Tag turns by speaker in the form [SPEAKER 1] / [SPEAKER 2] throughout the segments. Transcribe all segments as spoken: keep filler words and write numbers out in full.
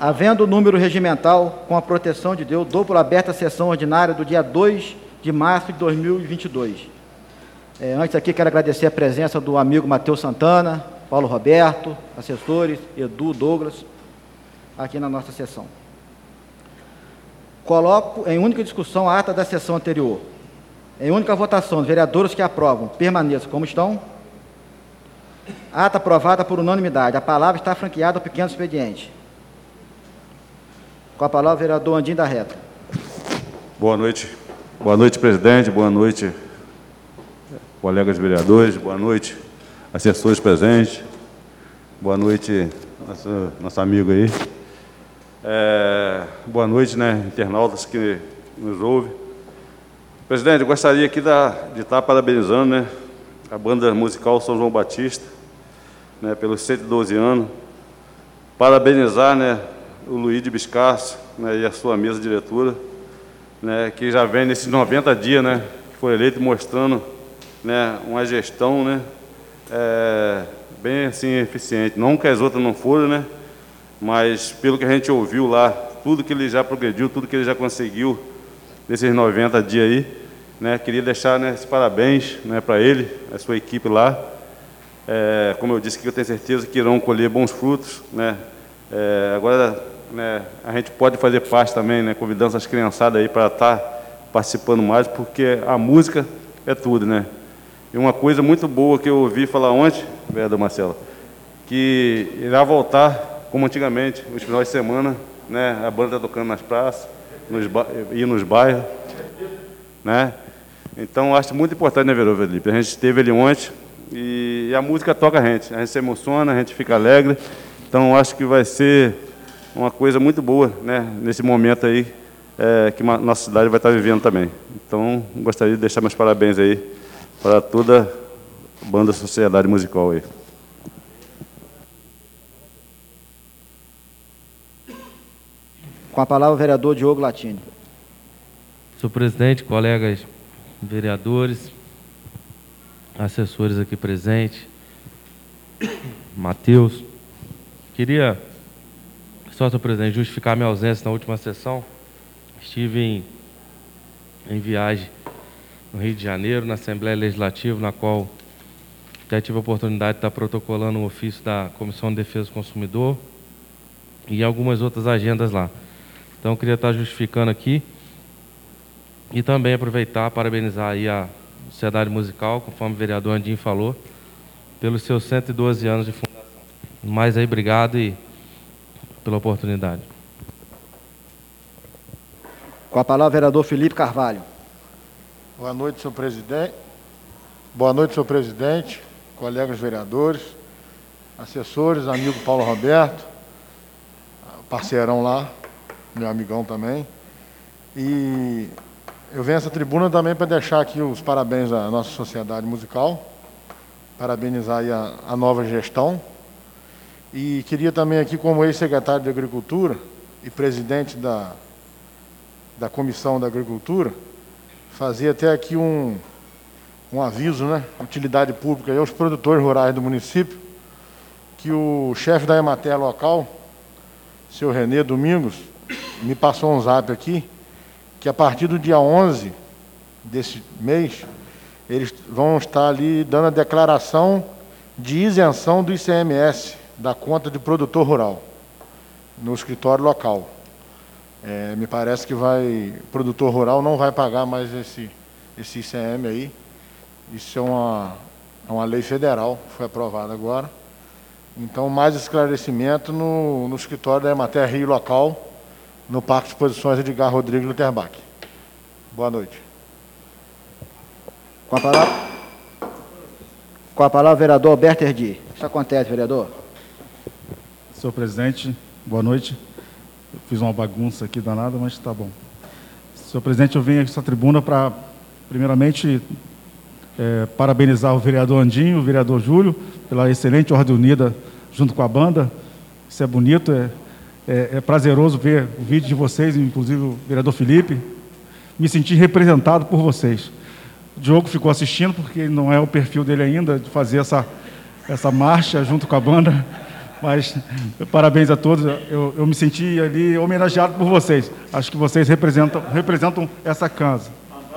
[SPEAKER 1] Havendo o número regimental, com a proteção de Deus, dou por aberta a sessão ordinária do dia dois de março de dois mil e vinte e dois. É, antes aqui, quero agradecer a presença do amigo Matheus Santana, Paulo Roberto, assessores, Edu, Douglas, aqui na nossa sessão. Coloco em única discussão a ata da sessão anterior. Em única votação, os vereadores que aprovam, permaneçam como estão. Ata aprovada por unanimidade. A palavra está franqueada ao pequeno expediente. Com a palavra, o vereador Andim da Reta.
[SPEAKER 2] Boa noite. Boa noite, presidente. Boa noite, colegas vereadores. Boa noite, assessores presentes. Boa noite, nosso, nosso amigo aí. É, boa noite, né, internautas que nos ouvem. Presidente, eu gostaria aqui da, de estar parabenizando, né, a banda musical São João Batista, né, pelos cento e doze anos. Parabenizar, né, o Luiz de Biscasso, né, e a sua mesa diretora, né, que já vem nesses noventa dias, né, que foi eleito, mostrando, né, uma gestão, né, é, bem assim, eficiente. Não que as outras não foram, né, mas pelo que a gente ouviu lá, tudo que ele já progrediu, tudo que ele já conseguiu nesses noventa dias aí, né, queria deixar, né, esses parabéns, né, para ele, a sua equipe lá. É, como eu disse, que eu tenho certeza que irão colher bons frutos, né. É, agora, né, a gente pode fazer parte também, né, convidando as criançadas aí para estar participando mais, porque a música é tudo, né. E uma coisa muito boa que eu ouvi falar ontem, vereador Marcelo, que irá voltar como antigamente, os finais de semana, né, a banda está tocando nas praças, nos e nos bairros, né. Então, acho muito importante, né, vereador Felipe? A gente teve ele ontem e, e a música toca a gente, a gente se emociona, a gente fica alegre. Então, acho que vai ser uma coisa muito boa, né, nesse momento aí, é, que a nossa cidade vai estar vivendo também. Então, gostaria de deixar meus parabéns aí para toda a banda Sociedade Musical aí.
[SPEAKER 1] Com a palavra, o vereador Diogo Latini.
[SPEAKER 3] Senhor presidente, colegas vereadores, assessores aqui presentes, Matheus, queria só, senhor presidente, justificar minha ausência na última sessão. Estive em, em viagem no Rio de Janeiro, na Assembleia Legislativa, na qual até tive a oportunidade de estar protocolando um ofício da Comissão de Defesa do Consumidor e algumas outras agendas lá. Então, eu queria estar justificando aqui e também aproveitar, parabenizar aí a Sociedade Musical, conforme o vereador Andim falou, pelos seus cento e doze anos de fundação. Mais aí, obrigado e pela oportunidade.
[SPEAKER 1] Com a palavra, o vereador Felipe Carvalho.
[SPEAKER 4] Boa noite, senhor presidente. Boa noite, senhor presidente, colegas vereadores, assessores, amigo Paulo Roberto, parceirão lá, meu amigão também. E eu venho a essa tribuna também para deixar aqui os parabéns à nossa sociedade musical, parabenizar aí a, a nova gestão. E queria também aqui, como ex-secretário de Agricultura e presidente da, da Comissão da Agricultura, fazer até aqui um, um aviso, né, utilidade pública aí aos produtores rurais do município, que o chefe da Emater local, seu Renê Domingos, me passou um zap aqui, que a partir do dia onze desse mês, eles vão estar ali dando a declaração de isenção do I C M S, da conta de produtor rural, no escritório local. É, me parece que vai, produtor rural não vai pagar mais esse, esse I C M aí. Isso é uma, é uma lei federal, foi aprovada agora. Então, mais esclarecimento no, no escritório da Emater Rio local, no Parque de Exposições Edgar Rodrigues Luterbach. Boa noite.
[SPEAKER 1] Com a palavra, com a palavra o vereador Alberto Erdi. Isso acontece, vereador.
[SPEAKER 5] Senhor presidente, boa noite. Eu fiz uma bagunça aqui danada, mas está bom. Senhor presidente, eu venho aqui essa tribuna para, primeiramente, é, parabenizar o vereador Andinho, o vereador Júlio, pela excelente ordem unida junto com a banda. Isso é bonito, é, é, é prazeroso ver o vídeo de vocês, inclusive o vereador Felipe. Me senti representado por vocês. O Diogo ficou assistindo, porque não é o perfil dele ainda, de fazer essa, essa marcha junto com a banda. Mas parabéns a todos. Eu, eu me senti ali homenageado por vocês. Acho que vocês representam, representam essa casa.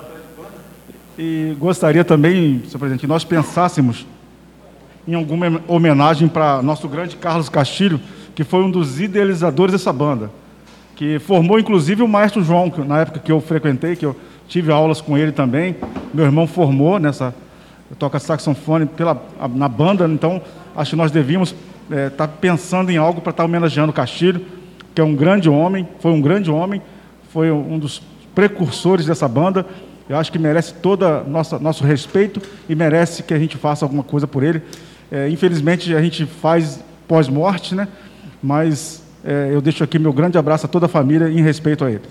[SPEAKER 5] E gostaria também, senhor presidente, que nós pensássemos em alguma homenagem para nosso grande Carlos Castilho, que foi um dos idealizadores dessa banda, que formou inclusive o maestro João, que, na época que eu frequentei, que eu tive aulas com ele também. Meu irmão formou nessa, toca saxofone pela, na banda, então acho que nós devíamos estar é, tá pensando em algo para estar tá homenageando o Castilho, que é um grande homem, foi um grande homem, foi um dos precursores dessa banda. Eu acho que merece todo o nosso respeito e merece que a gente faça alguma coisa por ele. É, infelizmente, a gente faz pós-morte, né? Mas é, eu deixo aqui meu grande abraço a toda a família em respeito a ele.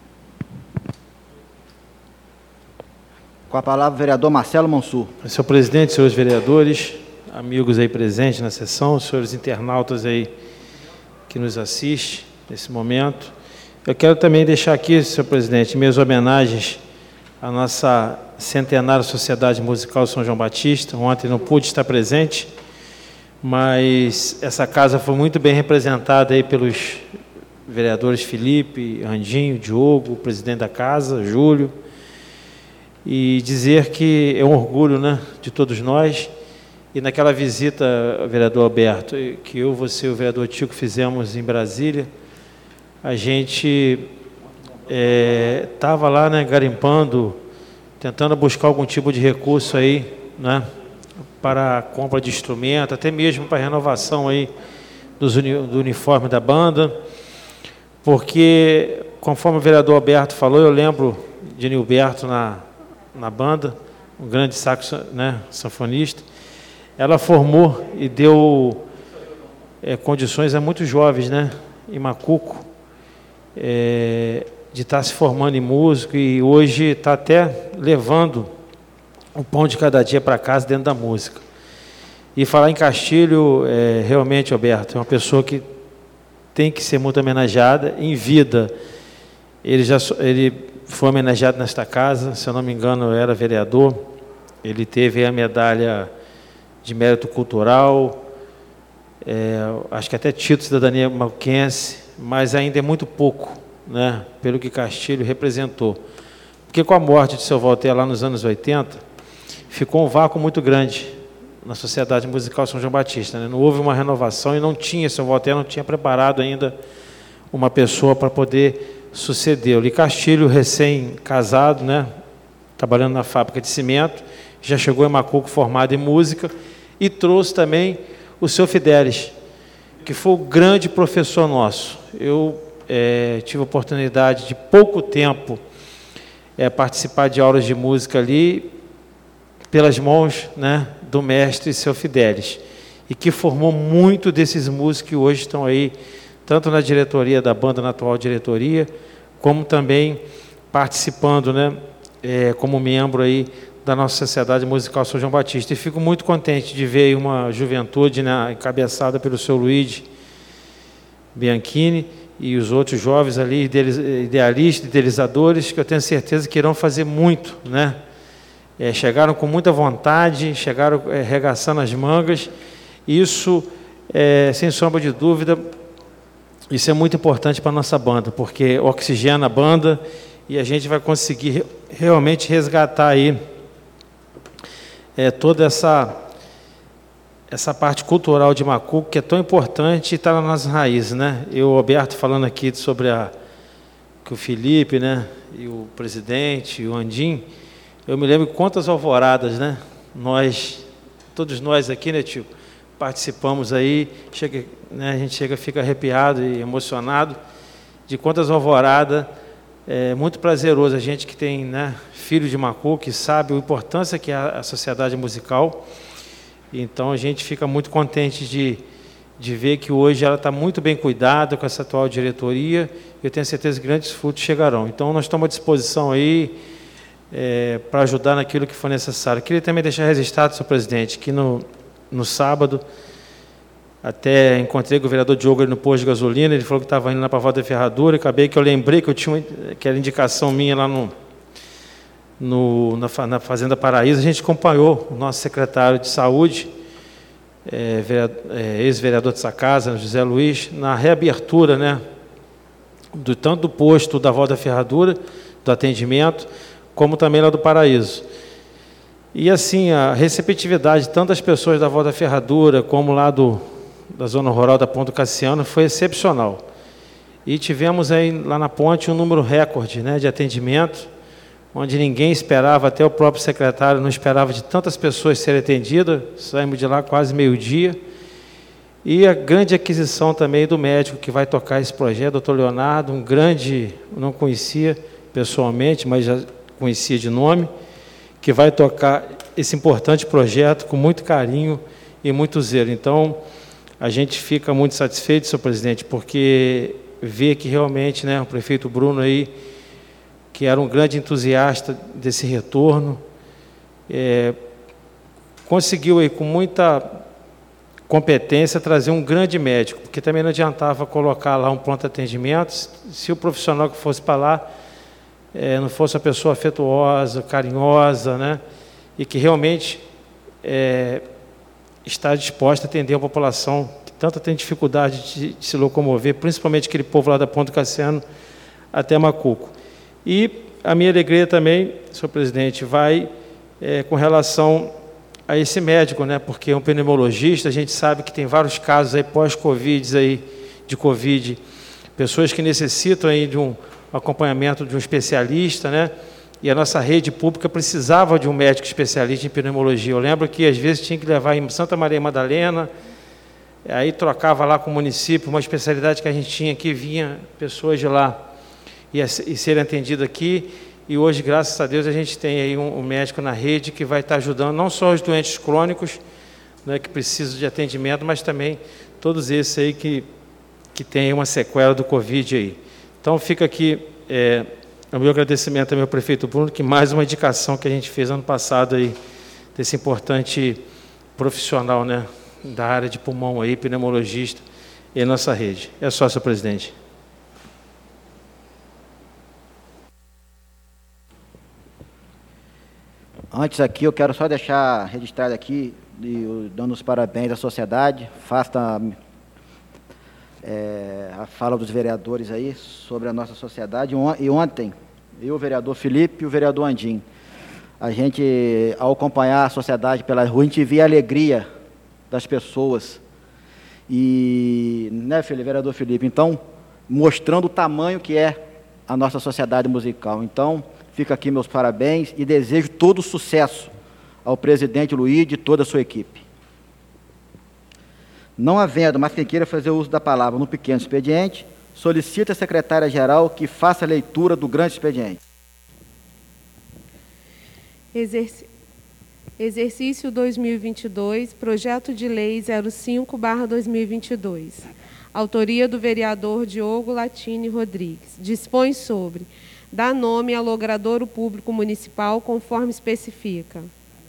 [SPEAKER 1] Com a palavra, o vereador Marcelo Mansur.
[SPEAKER 6] Senhor presidente, senhores vereadores, amigos aí presentes na sessão, senhores internautas aí que nos assistem nesse momento. Eu quero também deixar aqui, senhor presidente, minhas homenagens à nossa centenária Sociedade Musical São João Batista. Ontem não pude estar presente, mas essa casa foi muito bem representada aí pelos vereadores Felipe, Andinho, Diogo, o presidente da casa, Júlio, e dizer que é um orgulho, né, de todos nós. E naquela visita, vereador Alberto, que eu, você e o vereador Tico fizemos em Brasília, a gente estava é, lá, né, garimpando, tentando buscar algum tipo de recurso aí, né, para a compra de instrumento, até mesmo para a renovação aí dos uni do uniforme da banda, porque, conforme o vereador Alberto falou, eu lembro de Nilberto na, na banda, um grande saxo, né, sanfonista. Ela formou e deu é, condições a muitos jovens, né, em Macuco, é, de estar se formando em músico, e hoje está até levando o pão de cada dia para casa dentro da música. E falar em Castilho, é, realmente, Alberto, é uma pessoa que tem que ser muito homenageada. Em vida, ele, já, ele foi homenageado nesta casa, se eu não me engano, eu era vereador, ele teve a medalha de mérito cultural, é, acho que até título de cidadania macuquense, mas ainda é muito pouco, né, pelo que Castilho representou. Porque com a morte de seu Walter lá nos anos oitenta, ficou um vácuo muito grande na Sociedade Musical São João Batista, né? Não houve uma renovação e não tinha, seu Walter não tinha preparado ainda uma pessoa para poder sucedê-lo. E Castilho, recém-casado, né, trabalhando na fábrica de cimento, já chegou em Macuco formado em música e trouxe também o seu Fidelis, que foi o grande professor nosso. Eu é, tive a oportunidade de pouco tempo é, participar de aulas de música ali, pelas mãos, né, do mestre seu Fidelis, e que formou muito desses músicos que hoje estão aí, tanto na diretoria da banda, na atual diretoria, como também participando, né, é, como membro aí da nossa Sociedade Musical São João Batista. E fico muito contente de ver uma juventude, né, encabeçada pelo seu Luiz Bianchini e os outros jovens ali, idealistas, idealizadores, que eu tenho certeza que irão fazer muito, né? É, chegaram com muita vontade, chegaram é, arregaçando as mangas. Isso, é, sem sombra de dúvida, isso é muito importante para a nossa banda, porque oxigena a banda e a gente vai conseguir realmente resgatar aí é, toda essa, essa parte cultural de Macuco, que é tão importante e está nas nossas raízes, né? Eu, Roberto, falando aqui sobre a, que o Felipe, né, e o presidente, e o Andim, eu me lembro quantas alvoradas, né, nós, todos nós aqui, né, tio, participamos aí, chega, né, a gente chega, fica arrepiado e emocionado de quantas alvoradas. É muito prazeroso a gente que tem, né, filho de Macuco, que sabe a importância que é a sociedade musical. Então a gente fica muito contente de, de ver que hoje ela está muito bem cuidada com essa atual diretoria. Eu tenho certeza que grandes frutos chegarão. Então nós estamos à disposição aí é, para ajudar naquilo que for necessário. Queria também deixar registrado, senhor presidente, que no, no sábado até encontrei com o vereador Diogo no posto de gasolina, ele falou que estava indo lá para a Volta da Ferradura, acabei que eu lembrei que eu tinha uma, que era indicação minha lá no, no, na, na Fazenda Paraíso. A gente acompanhou o nosso secretário de Saúde, é, é, ex-vereador dessa casa, José Luiz, na reabertura, né, do, tanto do posto da Volta Ferradura, do atendimento, como também lá do Paraíso. E assim, a receptividade tanto das pessoas da Volta Ferradura, como lá do, da zona rural da Ponta Cassiano, foi excepcional. E tivemos aí lá na ponte um número recorde, né, de atendimento, onde ninguém esperava, até o próprio secretário não esperava de tantas pessoas serem atendidas. Saímos de lá quase meio-dia. E a grande aquisição também do médico que vai tocar esse projeto, doutor Leonardo, um grande, não conhecia pessoalmente, mas já conhecia de nome, que vai tocar esse importante projeto com muito carinho e muito zelo. Então, a gente fica muito satisfeito, senhor presidente, porque vê que realmente, né, o prefeito Bruno aí, que era um grande entusiasta desse retorno, é, conseguiu aí com muita competência trazer um grande médico, porque também não adiantava colocar lá um pronto atendimento se o profissional que fosse para lá é, não fosse uma pessoa afetuosa, carinhosa, né, e que realmente é, está disposta a atender a população que tanto tem dificuldade de, de se locomover, principalmente aquele povo lá da Ponta Cassiano até Macuco. E a minha alegria também, senhor presidente, vai é, com relação a esse médico, né? Porque é um pneumologista, a gente sabe que tem vários casos aí pós-Covid, aí, de Covid, pessoas que necessitam aí de um acompanhamento de um especialista, né? E a nossa rede pública precisava de um médico especialista em pneumologia. Eu lembro que às vezes tinha que levar em Santa Maria Madalena, aí trocava lá com o município, uma especialidade que a gente tinha aqui, vinha pessoas de lá e, e serem atendidos aqui, e hoje, graças a Deus, a gente tem aí um, um médico na rede que vai estar ajudando não só os doentes crônicos, né, que precisam de atendimento, mas também todos esses aí que, que têm uma sequela do Covid aí. Então, fica aqui é, o meu agradecimento ao meu prefeito Bruno, que mais uma indicação que a gente fez ano passado aí, desse importante profissional, né, da área de pulmão aí, pneumologista, em nossa rede. É só, senhor presidente.
[SPEAKER 1] Antes aqui, eu quero só deixar registrado aqui, de, dando os parabéns à sociedade, faça é, a fala dos vereadores aí sobre a nossa sociedade. E ontem, eu, o vereador Felipe e o vereador Andim, a gente, ao acompanhar a sociedade pela rua, a gente via a alegria das pessoas. E, né, Felipe, vereador Felipe? Então, mostrando o tamanho que é a nossa sociedade musical. Então, fica aqui meus parabéns e desejo todo o sucesso ao presidente Luiz e de toda a sua equipe. Não havendo, mas quem queira fazer uso da palavra no pequeno expediente, solicita a secretária-geral que faça a leitura do grande expediente.
[SPEAKER 7] Exerc... Exercício dois mil e vinte e dois, Projeto de Lei zero cinco barra dois mil e vinte e dois. Autoria do vereador Diogo Latini Rodrigues. Dispõe sobre: dá nome ao logradouro público municipal conforme especifica.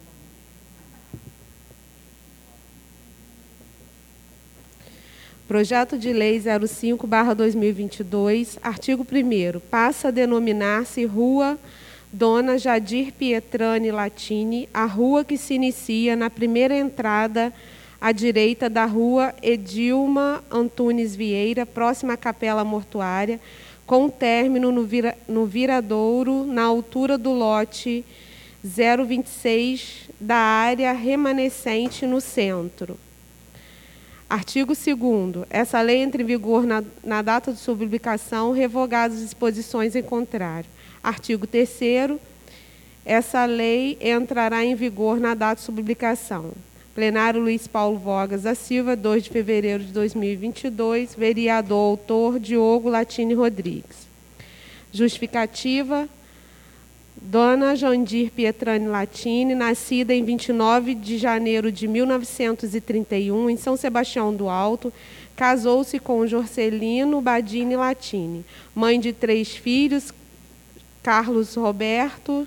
[SPEAKER 7] Projeto de Lei zero cinco barra dois mil e vinte e dois, artigo primeiro, passa a denominar-se Rua Dona Jadir Pietrani Latini, a rua que se inicia na primeira entrada à direita da Rua Edilma Antunes Vieira, próxima à Capela Mortuária, com término no, vira, no viradouro, na altura do lote zero vinte e seis da área remanescente no centro. Artigo segundo. Essa lei entra em vigor na, na data de sua publicação, revogadas as disposições em contrário. Artigo terceiro. Essa lei entrará em vigor na data de sua publicação. Plenário Luiz Paulo Vogas da Silva, dois de fevereiro de dois mil e vinte e dois. Vereador autor Diogo Latini Rodrigues. Justificativa: Dona Jandir Pietrani Latini, nascida em vinte e nove de janeiro de mil novecentos e trinta e um, em São Sebastião do Alto, casou-se com Jorcelino Badini Latini, mãe de três filhos, Carlos Roberto,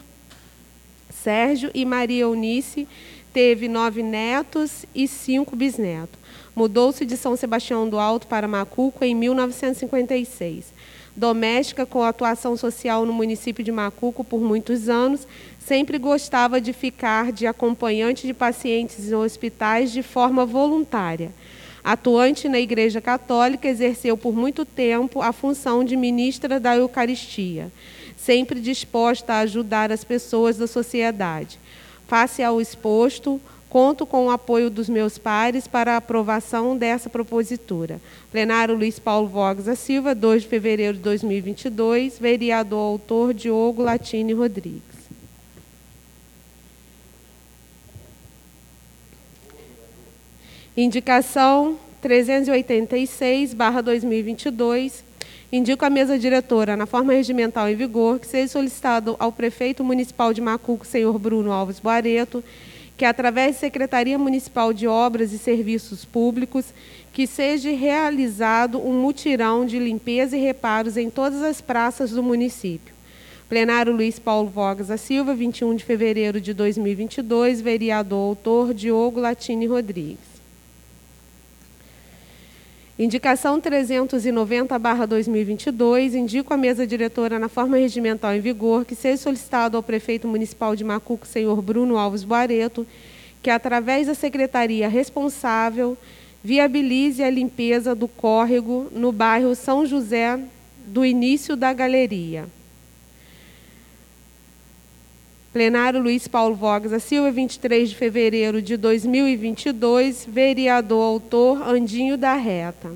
[SPEAKER 7] Sérgio e Maria Eunice. Teve nove netos e cinco bisnetos. Mudou-se de São Sebastião do Alto para Macuco em mil novecentos e cinquenta e seis. Doméstica com atuação social no município de Macuco por muitos anos, sempre gostava de ficar de acompanhante de pacientes em hospitais de forma voluntária. Atuante na Igreja Católica, exerceu por muito tempo a função de ministra da Eucaristia, sempre disposta a ajudar as pessoas da sociedade. Face ao exposto, conto com o apoio dos meus pares para a aprovação dessa propositura. Plenário Luiz Paulo Vogas da Silva, dois de fevereiro de dois mil e vinte e dois, vereador autor Diogo Latini Rodrigues. Indicação trezentos e oitenta e seis barra dois mil e vinte e dois, indico à mesa diretora, na forma regimental em vigor, que seja solicitado ao prefeito municipal de Macuco, senhor Bruno Alves Boareto, que, através da Secretaria Municipal de Obras e Serviços Públicos, que seja realizado um mutirão de limpeza e reparos em todas as praças do município. Plenário Luiz Paulo Vogas da Silva, vinte e um de fevereiro de dois mil e vinte e dois, vereador autor Diogo Latini Rodrigues. Indicação trezentos e noventa barra dois mil e vinte e dois, indico à mesa diretora, na forma regimental em vigor, que seja solicitado ao prefeito municipal de Macuco, senhor Bruno Alves Boareto, que, através da secretaria responsável, viabilize a limpeza do córrego no bairro São José do início da galeria. Plenário Luiz Paulo Vogas da Silva, vinte e três de fevereiro de dois mil e vinte e dois, vereador autor Andinho da Reta.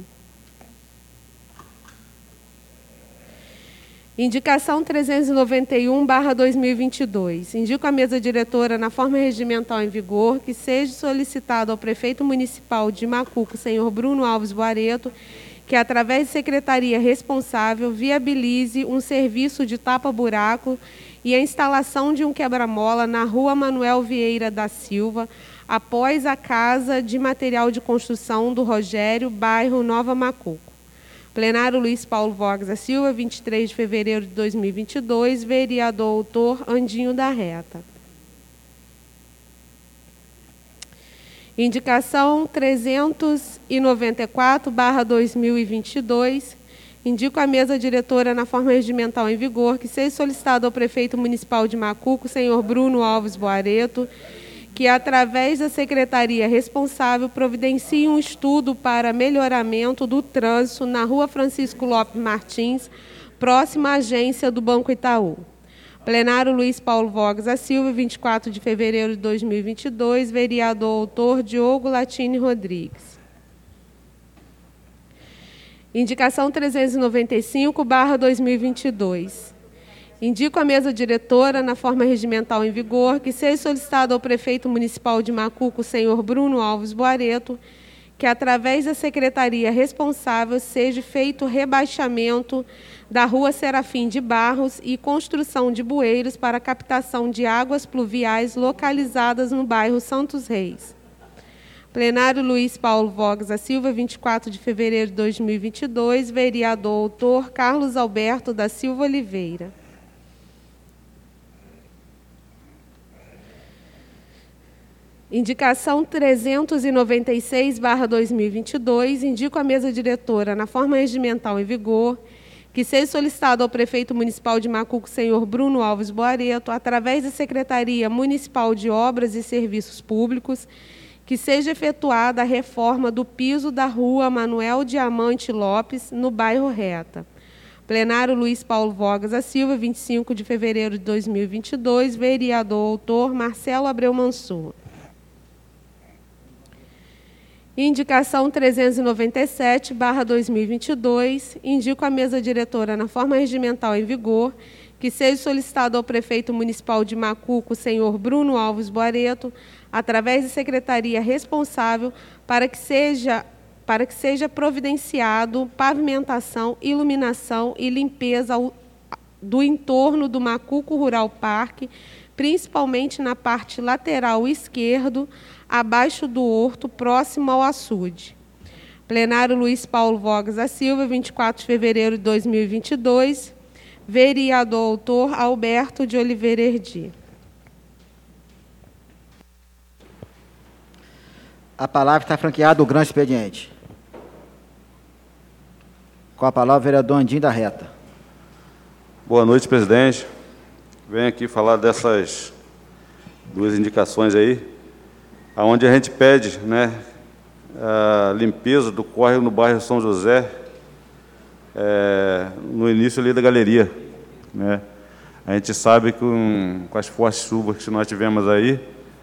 [SPEAKER 7] Indicação trezentos e noventa e um barra dois mil e vinte e dois. Indico à mesa diretora, na forma regimental em vigor, que seja solicitado ao prefeito municipal de Macuco, senhor Bruno Alves Boareto, que, através de secretaria responsável, viabilize um serviço de tapa-buraco e a instalação de um quebra-mola na rua Manuel Vieira da Silva, após a Casa de Material de Construção do Rogério, bairro Nova Macuco. Plenário Luiz Paulo Vogas da Silva, vinte e três de fevereiro de dois mil e vinte e dois, vereador autor Andinho da Reta. Indicação trezentos e noventa e quatro barra dois mil e vinte e dois, indico à mesa diretora, na forma regimental em vigor, que seja solicitado ao prefeito municipal de Macuco, senhor Bruno Alves Boareto, que, através da secretaria responsável, providencie um estudo para melhoramento do trânsito na rua Francisco Lopes Martins, próxima à agência do Banco Itaú. Plenário Luiz Paulo Vogas da Silva, vinte e quatro de fevereiro de dois mil e vinte e dois, vereador autor Diogo Latini Rodrigues. Indicação trezentos e noventa e cinco barra dois mil e vinte e dois. Indico à mesa diretora, na forma regimental em vigor, que seja solicitado ao prefeito municipal de Macuco, senhor Bruno Alves Boareto, que, através da secretaria responsável, seja feito rebaixamento da rua Serafim de Barros e construção de bueiros para captação de águas pluviais localizadas no bairro Santos Reis. Plenário Luiz Paulo Vogas da Silva, vinte e quatro de fevereiro de dois mil e vinte e dois, vereador autor Carlos Alberto da Silva Oliveira. Indicação trezentos e noventa e seis barra dois mil e vinte e dois, indico à mesa diretora, na forma regimental em vigor, que seja solicitado ao prefeito municipal de Macuco, senhor Bruno Alves Boareto, através da Secretaria Municipal de Obras e Serviços Públicos, que seja efetuada a reforma do piso da rua Manuel Diamante Lopes, no bairro Reta. Plenário Luiz Paulo Vogas da Silva, vinte e cinco de fevereiro de dois mil e vinte e dois, vereador autor Marcelo Abreu Mansur. Indicação trezentos e noventa e sete barra dois mil e vinte e dois, indico à mesa diretora, na forma regimental em vigor, que seja solicitado ao prefeito municipal de Macuco, senhor Bruno Alves Boareto, através da secretaria responsável, para que seja, para que seja providenciado pavimentação, iluminação e limpeza ao, do entorno do Macuco Rural Parque, principalmente na parte lateral esquerdo, abaixo do horto, próximo ao açude. Plenário Luiz Paulo Vogas da Silva, vinte e quatro de fevereiro de dois mil e vinte e dois, vereador autor Alberto de Oliveira.
[SPEAKER 1] A palavra está franqueada ao grande expediente. Com a palavra, o vereador Andim da Reta.
[SPEAKER 2] Boa noite, presidente. Venho aqui falar dessas duas indicações aí, onde a gente pede, né, a limpeza do córrego no bairro São José, é, no início ali da galeria, né? A gente sabe que com, com as fortes chuvas que nós tivemos aí,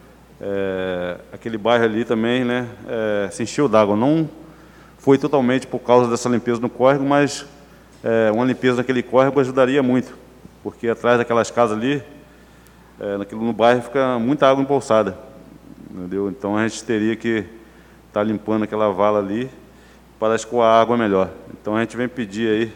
[SPEAKER 2] é, aquele bairro ali também, né, é, se encheu d'água. Não foi totalmente por causa dessa limpeza no córrego, mas é, uma limpeza daquele córrego ajudaria muito, porque atrás daquelas casas ali, é, naquilo, no bairro, fica muita água empoçada, entendeu? Então a gente teria que estar limpando aquela vala ali para escoar a água melhor. Então a gente vem pedir aí,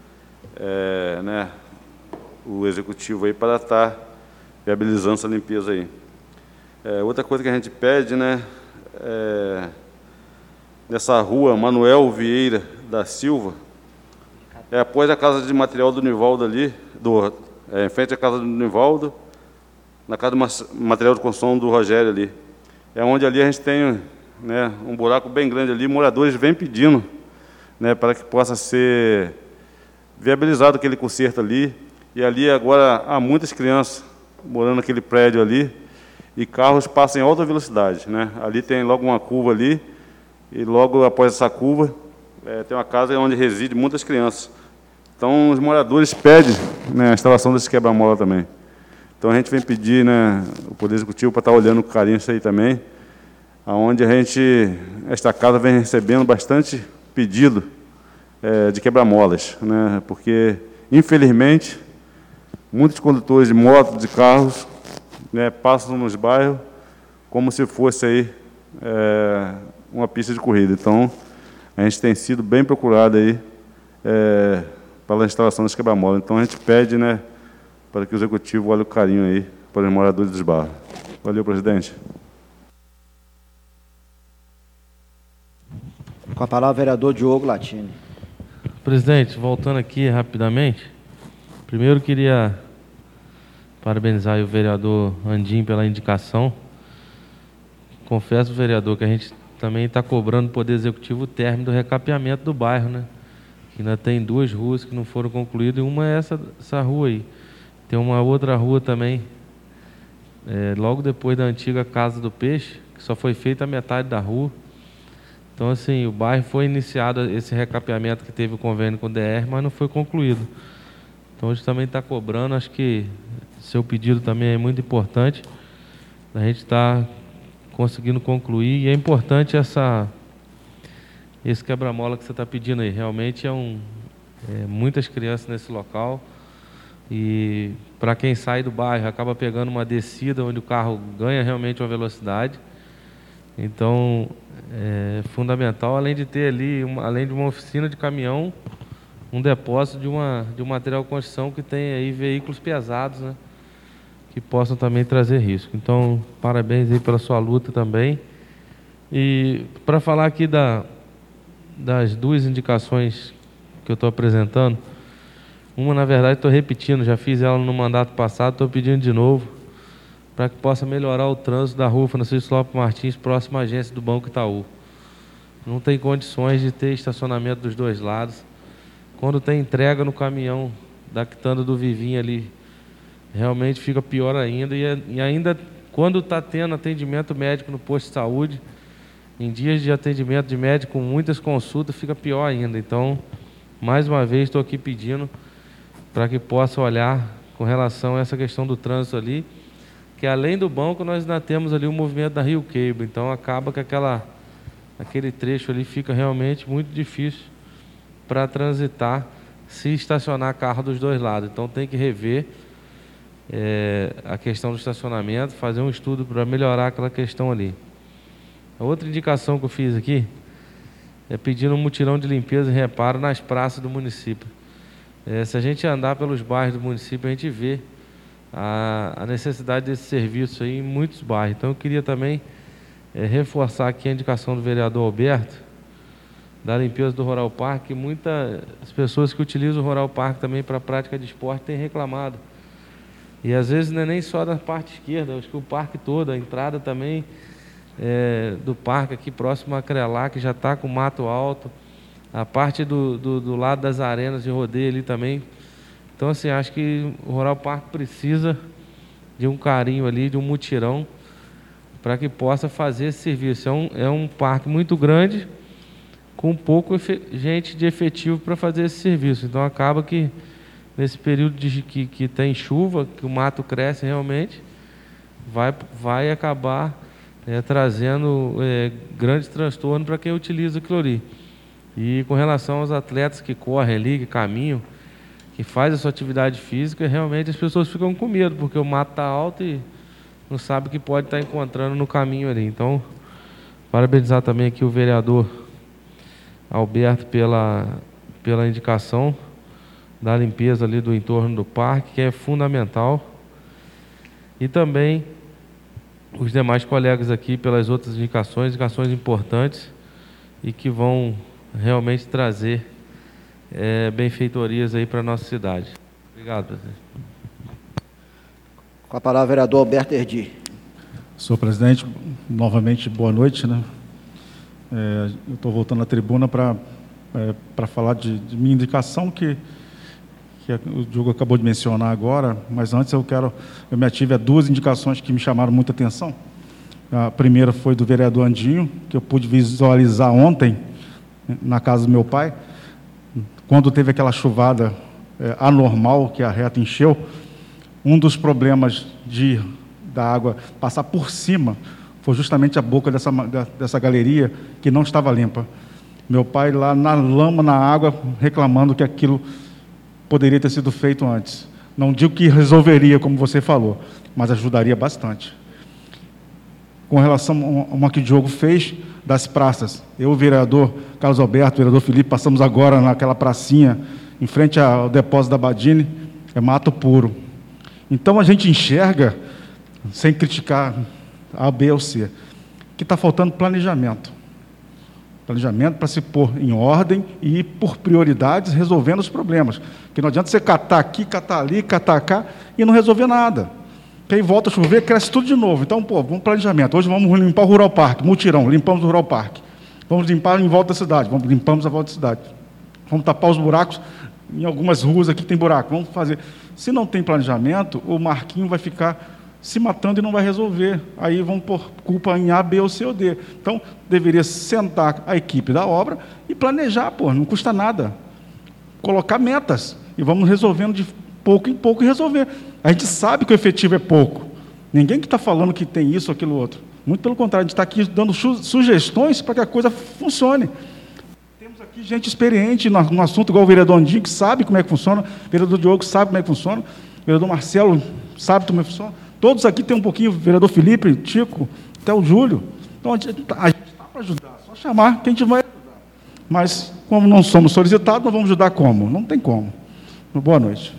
[SPEAKER 2] é, né, o executivo aí para estar viabilizando essa limpeza aí. É, outra coisa que a gente pede, né, é, nessa rua Manuel Vieira da Silva, é após a casa de material do Nivaldo ali, do, é, em frente à casa do Nivaldo, na casa do material de construção do Rogério ali. É onde ali a gente tem, né, um buraco bem grande ali, moradores vêm pedindo, né, para que possa ser viabilizado aquele conserto ali. E ali agora há muitas crianças morando naquele prédio ali, e carros passam em alta velocidade, né? Ali tem logo uma curva ali, e logo após essa curva, é, tem uma casa onde reside muitas crianças. Então, os moradores pedem, né, a instalação desse quebra-mola também. Então, a gente vem pedir, né, o Poder Executivo para estar olhando com carinho isso aí também, onde a gente, esta casa vem recebendo bastante pedido é, de quebra-molas, né, porque, infelizmente, muitos condutores de motos, de carros, né, passam nos bairros como se fosse aí, é, uma pista de corrida. Então, a gente tem sido bem procurado aí, é, para a instalação desse quebra-mola. Então, a gente pede, né, para que o Executivo olhe o carinho aí para os moradores dos bairros. Valeu, presidente.
[SPEAKER 1] Com a palavra, o vereador Diogo Latini.
[SPEAKER 3] Presidente, voltando aqui rapidamente, primeiro queria parabenizar o vereador Andim pela indicação. Confesso, vereador, que a gente também está cobrando do Poder Executivo o término do recapeamento do bairro, né? Que ainda tem duas ruas que não foram concluídas, e uma é essa, essa rua aí. Tem uma outra rua também, é, logo depois da antiga Casa do Peixe, que só foi feita a metade da rua. Então, assim, o bairro foi iniciado esse recapeamento que teve o convênio com o D R, mas não foi concluído. Então, a gente também está cobrando, acho que seu pedido também é muito importante, a gente está conseguindo concluir, e é importante essa, esse quebra-mola que você está pedindo aí. Realmente é, um, é muitas crianças nesse local, e para quem sai do bairro acaba pegando uma descida onde o carro ganha realmente uma velocidade. Então, é fundamental, além de ter ali, uma, além de uma oficina de caminhão, um depósito de, uma, de um material de construção que tem aí veículos pesados, né, que possam também trazer risco. Então, parabéns aí pela sua luta também. E para falar aqui da, das duas indicações que eu estou apresentando, uma, na verdade, estou repetindo, já fiz ela no mandato passado, estou pedindo de novo, para que possa melhorar o trânsito da rua Francisco Lopes Martins, próxima à agência do Banco Itaú. Não tem condições de ter estacionamento dos dois lados. Quando tem entrega no caminhão da quitanda do Vivinho ali, realmente fica pior ainda. E, e ainda, quando está tendo atendimento médico no posto de saúde, em dias de atendimento de médico com muitas consultas, fica pior ainda. Então, mais uma vez, estou aqui pedindo para que possa olhar com relação a essa questão do trânsito ali, que além do banco, nós ainda temos ali o movimento da Rio Cable. Então, acaba que aquela, aquele trecho ali fica realmente muito difícil para transitar, se estacionar carro dos dois lados. Então, tem que rever é, a questão do estacionamento, fazer um estudo para melhorar aquela questão ali. A outra indicação que eu fiz aqui é pedindo um mutirão de limpeza e reparo nas praças do município. É, se a gente andar pelos bairros do município, a gente vê a, a necessidade desse serviço aí em muitos bairros. Então, eu queria também é, reforçar aqui a indicação do vereador Alberto, da limpeza do Rural Park, que muitas pessoas que utilizam o Rural Park também para a prática de esporte têm reclamado. E às vezes não é nem só da parte esquerda, acho que o parque todo, a entrada também é, do parque aqui próximo a Crelar, que já está com mato alto, a parte do, do, do lado das arenas de rodeio ali também. Então, assim, acho que o Rural Parque precisa de um carinho ali, de um mutirão, para que possa fazer esse serviço. É um, é um parque muito grande, com pouco gente de efetivo para fazer esse serviço. Então, acaba que, nesse período de, que, que tem chuva, que o mato cresce realmente, vai, vai acabar é, trazendo é, grande transtorno para quem utiliza aquilo ali. E com relação aos atletas que correm ali, que caminham, que fazem a sua atividade física, realmente as pessoas ficam com medo, porque o mato está alto e não sabe o que pode estar encontrando no caminho ali. Então, parabenizar também aqui o vereador Alberto pela, pela indicação da limpeza ali do entorno do parque, que é fundamental. E também os demais colegas aqui pelas outras indicações, indicações importantes e que vão realmente trazer é, benfeitorias aí para a nossa cidade. Obrigado, presidente.
[SPEAKER 1] Com a palavra, o vereador Alberto Erdi.
[SPEAKER 5] Senhor presidente, novamente, boa noite, né? É, eu estou voltando à tribuna para é, para falar de, de minha indicação, que, que o Diogo acabou de mencionar agora, mas antes eu quero, eu me ative a duas indicações que me chamaram muita atenção. A primeira foi do vereador Andinho, que eu pude visualizar ontem, na casa do meu pai, quando teve aquela chuvada é, anormal, que a reta encheu. Um dos problemas de, da água passar por cima foi justamente a boca dessa, dessa galeria, que não estava limpa. Meu pai lá na lama, na água, reclamando que aquilo poderia ter sido feito antes. Não digo que resolveria, como você falou, mas ajudaria bastante. Com relação a uma que o Diogo fez, das praças, eu, o vereador Carlos Alberto, o vereador Felipe, passamos agora naquela pracinha, em frente ao depósito da Badini, é mato puro. Então, a gente enxerga, sem criticar A, B ou C, que está faltando planejamento. Planejamento para se pôr em ordem e ir por prioridades, resolvendo os problemas. Porque não adianta você catar aqui, catar ali, catar cá, e não resolver nada. Porque aí volta a chover, cresce tudo de novo. Então, pô, vamos planejamento. Hoje vamos limpar o Rural Parque, mutirão, limpamos o Rural Parque. Vamos limpar em volta da cidade, vamos, limpamos a volta da cidade. Vamos tapar os buracos, em algumas ruas aqui tem buraco, vamos fazer. Se não tem planejamento, o Marquinho vai ficar se matando e não vai resolver. Aí vão pôr culpa em A, B ou C ou D. Então, deveria sentar a equipe da obra e planejar, pô, não custa nada. Colocar metas e vamos resolvendo de pouco em pouco e resolver. A gente sabe que o efetivo é pouco. Ninguém que está falando que tem isso ou aquilo outro. Muito pelo contrário, a gente está aqui dando sugestões para que a coisa funcione. Temos aqui gente experiente no, no assunto, igual o vereador Andinho, que sabe como é que funciona, o vereador Diogo sabe como é que funciona, o vereador Marcelo sabe como é que funciona. Todos aqui tem um pouquinho, o vereador Felipe, Tico, até o Júlio. Então, a gente está para ajudar, só chamar que a gente vai ajudar. Mas, como não somos solicitados, não vamos ajudar como? Não tem como. Boa noite.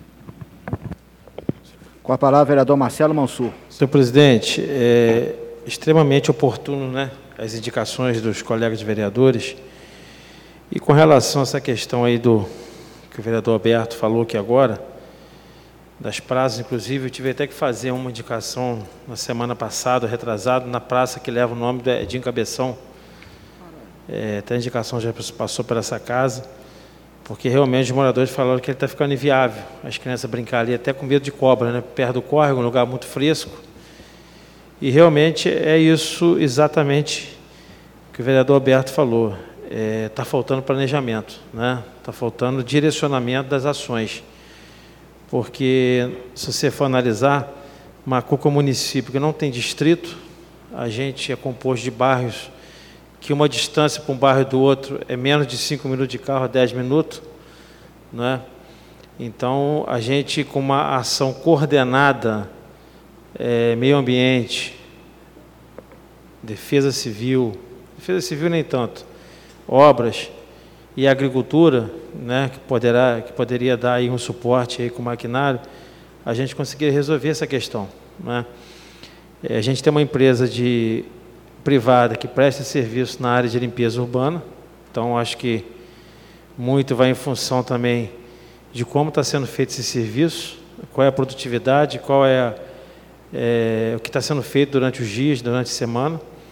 [SPEAKER 1] Com a palavra, o vereador Marcelo Mansur.
[SPEAKER 6] Senhor presidente, é extremamente oportuno, né, as indicações dos colegas vereadores. E com relação a essa questão aí do que o vereador Alberto falou aqui agora, das praças, inclusive, eu tive até que fazer uma indicação na semana passada, retrasado, na praça que leva o nome do Edinho Cabeção. É, até a indicação já passou por essa casa, porque realmente os moradores falaram que ele está ficando inviável. As crianças brincar ali até com medo de cobra, né? Perto do córrego, um lugar muito fresco. E realmente é isso exatamente que o vereador Alberto falou. Está é, faltando planejamento, né? Está faltando direcionamento das ações. Porque, se você for analisar, Macuca é um município que não tem distrito, a gente é composto de bairros que uma distância para um bairro do outro é menos de cinco minutos de carro, dez minutos, né? Então, a gente, com uma ação coordenada, é, meio ambiente, defesa civil, defesa civil nem tanto, obras e agricultura, né, que, poderá, que poderia dar aí um suporte aí com o maquinário, a gente conseguiria resolver essa questão, né? É, a gente tem uma empresa de, privada que presta serviço na área de limpeza urbana, então acho que muito vai em função também de como está sendo feito esse serviço, qual é a produtividade, qual é, a, é o que está sendo feito durante os dias, durante a semana.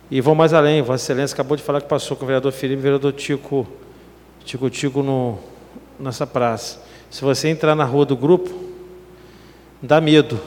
[SPEAKER 6] E vou mais além, Vossa Excelência acabou de falar que passou com o vereador Felipe e o vereador Tico, Tico, Tico no, nessa praça. Se você entrar na rua do grupo, dá medo.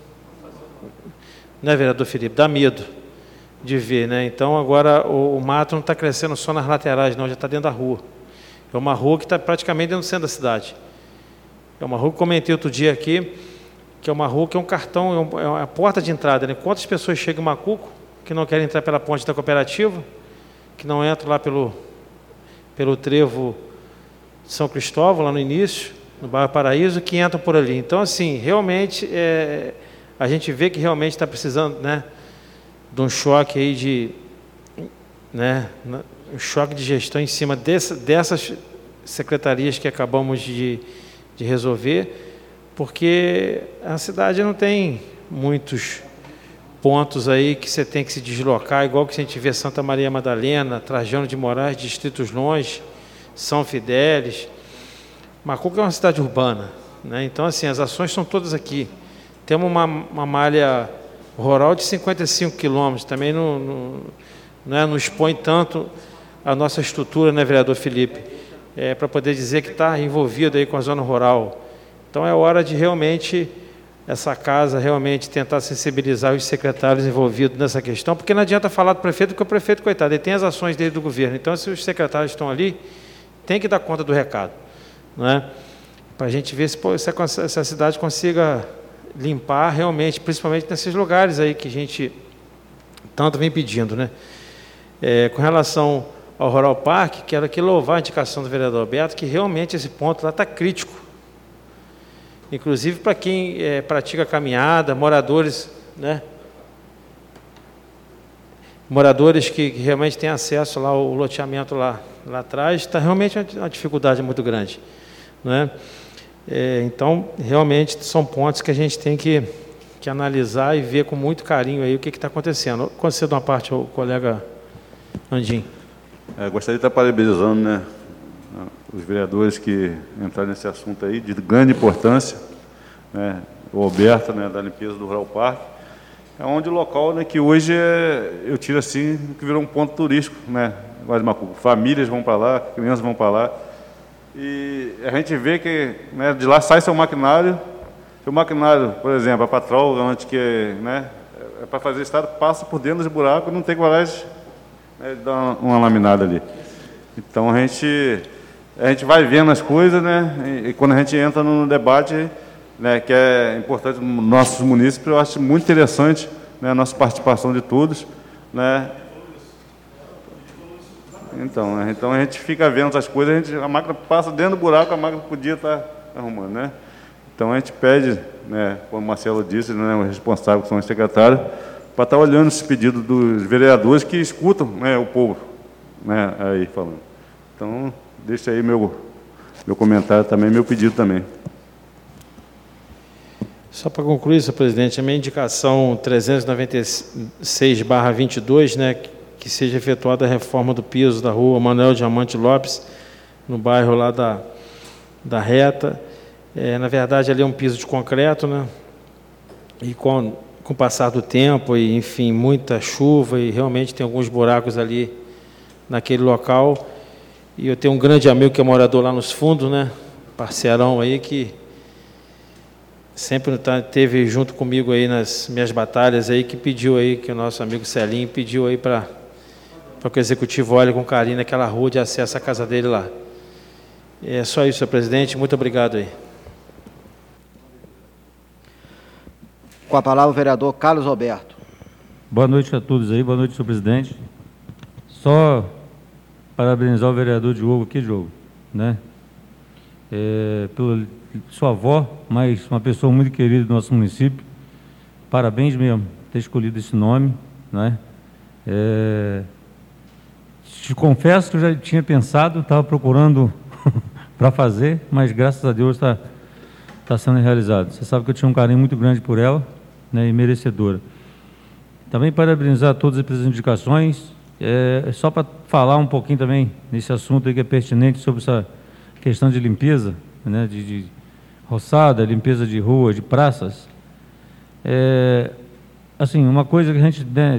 [SPEAKER 6] Né, vereador Felipe? Dá medo de ver, né? Então, agora, o, o mato não está crescendo só nas laterais, não, já está dentro da rua. É uma rua que está praticamente dentro do centro da cidade. É uma rua que eu comentei outro dia aqui, que é uma rua que é um cartão, é, um, é uma porta de entrada, né? Quantas pessoas chegam em Macuco, que não querem entrar pela ponte da cooperativa, que não entram lá pelo, pelo trevo de São Cristóvão, lá no início, no bairro Paraíso, que entram por ali. Então, assim, realmente, é, a gente vê que realmente está precisando, né, de um choque aí de, né, um choque de gestão em cima dessa, dessas secretarias que acabamos de, de resolver, porque a cidade não tem muitos pontos aí que você tem que se deslocar, igual que a gente vê Santa Maria Madalena, Trajano de Moraes, distritos longe, São Fidélis. Macuco é uma cidade urbana, né? Então, assim, as ações estão todas aqui. Temos uma, uma malha rural de cinquenta e cinco quilômetros, também não, não, né, não expõe tanto a nossa estrutura, né, vereador Felipe, é, para poder dizer que está envolvido aí com a zona rural. Então, é hora de realmente essa casa realmente tentar sensibilizar os secretários envolvidos nessa questão, porque não adianta falar do prefeito, porque o prefeito, coitado, ele tem as ações dele do governo. Então, se os secretários estão ali, tem que dar conta do recado, não é? Para a gente ver se, pô, se, a, se a cidade consiga limpar realmente, principalmente nesses lugares aí que a gente tanto vem pedindo, né? É, com relação ao Rural Park, quero aqui louvar a indicação do vereador Alberto, que realmente esse ponto lá está crítico. Inclusive para quem é, pratica caminhada, moradores, né? Moradores que, que realmente têm acesso lá ao loteamento lá, lá atrás, está realmente uma, uma dificuldade muito grande, né? É, então, realmente, são pontos que a gente tem que, que analisar e ver com muito carinho aí o que está acontecendo. Conceda uma parte ao colega Andim.
[SPEAKER 2] É, gostaria de estar parabenizando, né, os vereadores que entraram nesse assunto aí, de grande importância, né, o Alberto, né, da limpeza do Rural Park, é onde o local, né, que hoje é, eu tiro assim, que virou um ponto turístico, né, de Macuco. Famílias vão para lá, crianças vão para lá, e a gente vê que, né, de lá sai seu maquinário, seu maquinário, por exemplo, a patrol, onde que, né, é para fazer estado, passa por dentro dos buracos, não tem coragem, né, de dar uma, uma laminada ali. Então a gente, a gente vai vendo as coisas, né, e, e quando a gente entra no debate, né, que é importante nos nossos munícipes, eu acho muito interessante, né, a nossa participação de todos, né. Então, né, então a gente fica vendo essas coisas, a, gente, a máquina passa dentro do buraco, a máquina podia estar arrumando, né. Então a gente pede, né, como o Marcelo disse, né, o responsável, que são os secretários, para estar olhando esse pedido dos vereadores que escutam, né, o povo, né, aí falando. Então, deixa aí meu, meu comentário também, meu pedido também.
[SPEAKER 6] Só para concluir, senhor presidente, a minha indicação trezentos e noventa e seis barra vinte e dois, né, que seja efetuada a reforma do piso da rua Manuel Diamante Lopes, no bairro lá da, da Reta. É, na verdade, ali é um piso de concreto, né, e com, com o passar do tempo, e, enfim, muita chuva, e realmente tem alguns buracos ali naquele local. E eu tenho um grande amigo que é morador lá nos fundos, né, parceirão aí, que sempre tá, teve junto comigo aí nas minhas batalhas aí, que pediu aí, que o nosso amigo Celinho pediu aí para para que o executivo olhe com carinho naquela rua de acesso à casa dele lá. É só isso, senhor presidente. Muito obrigado aí.
[SPEAKER 1] Com a palavra o vereador Carlos Alberto.
[SPEAKER 8] Boa noite a todos aí, boa noite, senhor presidente. Só parabenizar o vereador Diogo aqui, Diogo, né? É, pela sua avó, mas uma pessoa muito querida do nosso município. Parabéns mesmo ter escolhido esse nome, né? É, te confesso que eu já tinha pensado, estava procurando para fazer, mas graças a Deus está tá sendo realizado. Você sabe que eu tinha um carinho muito grande por ela, né, e merecedora. Também parabenizar todas as indicações, é, só para falar um pouquinho também nesse assunto aí que é pertinente sobre essa questão de limpeza, né, de, de roçada, limpeza de rua, de praças. É, assim, uma coisa que a gente, né,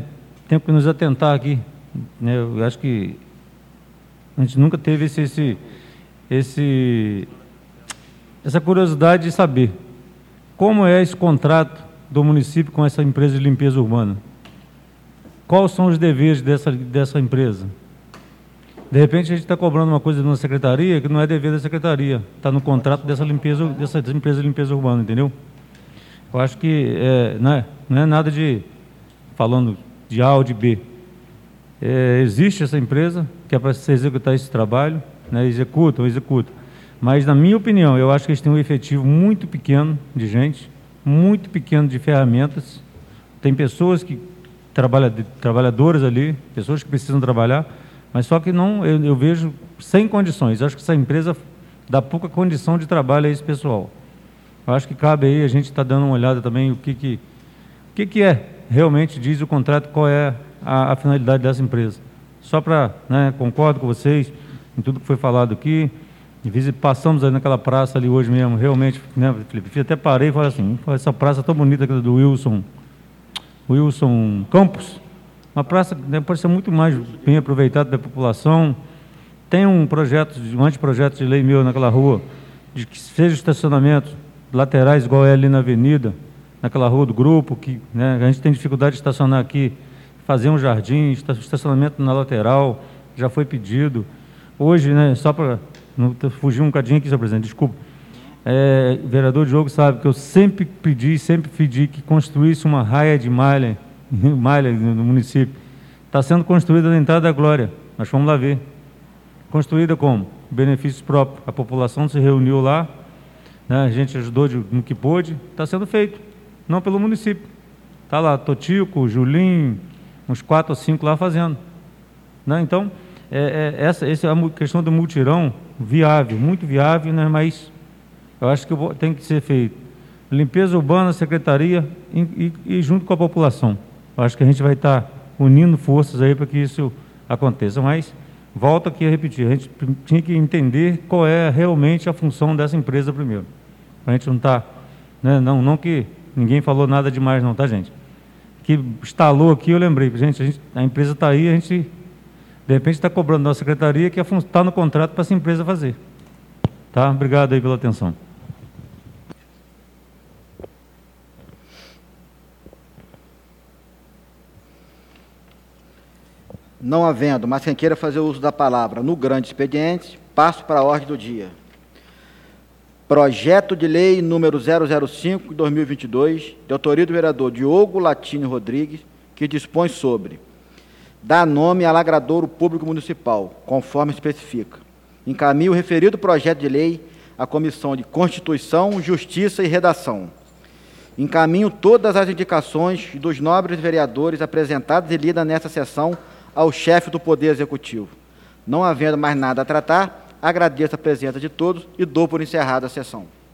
[SPEAKER 8] temos que nos atentar aqui, né? Eu acho que a gente nunca teve esse, esse, esse, essa curiosidade de saber como é esse contrato do município com essa empresa de limpeza urbana. Quais são os deveres dessa, dessa empresa? De repente a gente está cobrando uma coisa na secretaria que não é dever da secretaria, está no contrato dessa, limpeza, dessa empresa de limpeza urbana, entendeu? Eu acho que é, não, é, não é nada de, falando de A ou de B. É, existe essa empresa que é para se executar esse trabalho, né, executam, executam. Mas, na minha opinião, eu acho que eles têm um efetivo muito pequeno de gente, muito pequeno de ferramentas. Tem pessoas que trabalham, trabalhadoras ali, pessoas que precisam trabalhar, mas só que não, eu, eu vejo sem condições. Eu acho que essa empresa dá pouca condição de trabalho a esse pessoal. Eu acho que cabe aí a gente estar tá dando uma olhada também o que que, o que que é realmente, diz o contrato, qual é a, a finalidade dessa empresa. Só para, né, concordo com vocês em tudo que foi falado aqui. Passamos aí naquela praça ali hoje mesmo, realmente, né, Felipe? Até parei e falei assim, essa praça tão bonita do Wilson, Wilson Campos, uma praça que, né, pode ser muito mais bem aproveitada pela população. Tem um projeto, um anteprojeto de lei meu naquela rua, de que seja estacionamento laterais, igual é ali na avenida, naquela rua do grupo, que, né, a gente tem dificuldade de estacionar aqui, fazer um jardim, estacionamento na lateral, já foi pedido. Hoje, né, só para fugir um cadinho aqui, senhor presidente, desculpa. É, o vereador Diogo sabe que eu sempre pedi, sempre pedi que construísse uma raia de malha, malha no município. Está sendo construída na entrada da Glória, nós fomos lá ver. Construída como? Benefícios próprios. A população se reuniu lá, né, a gente ajudou de, no que pôde, está sendo feito, não pelo município. Está lá, Totico, Julim, uns quatro ou cinco lá fazendo. Né? Então, é, é, essa, essa é a questão do multirão, viável, muito viável, né? Mas eu acho que tem que ser feito limpeza urbana, secretaria e, e, e junto com a população. Eu acho que a gente vai estar unindo forças aí para que isso aconteça. Mas volto aqui a repetir, a gente tinha que entender qual é realmente a função dessa empresa primeiro. A gente não está, né, não, não que ninguém falou nada demais não, tá, gente? Que instalou aqui, eu lembrei, gente, a, gente, a empresa está aí, a gente de repente está cobrando da secretaria que está no contrato para essa empresa fazer. Tá? Obrigado aí pela atenção.
[SPEAKER 1] Não havendo, mas quem queira fazer uso da palavra no grande expediente, passo para a ordem do dia. Projeto de lei número zero zero cinco, de dois mil e vinte e dois, de autoria do vereador Diogo Latini Rodrigues, que dispõe sobre dá nome a lagradouro público municipal, conforme especifica. Encaminho o referido projeto de lei à Comissão de Constituição, Justiça e Redação. Encaminho todas as indicações dos nobres vereadores apresentadas e lidas nesta sessão ao chefe do Poder Executivo. Não havendo mais nada a tratar, agradeço a presença de todos e dou por encerrada a sessão.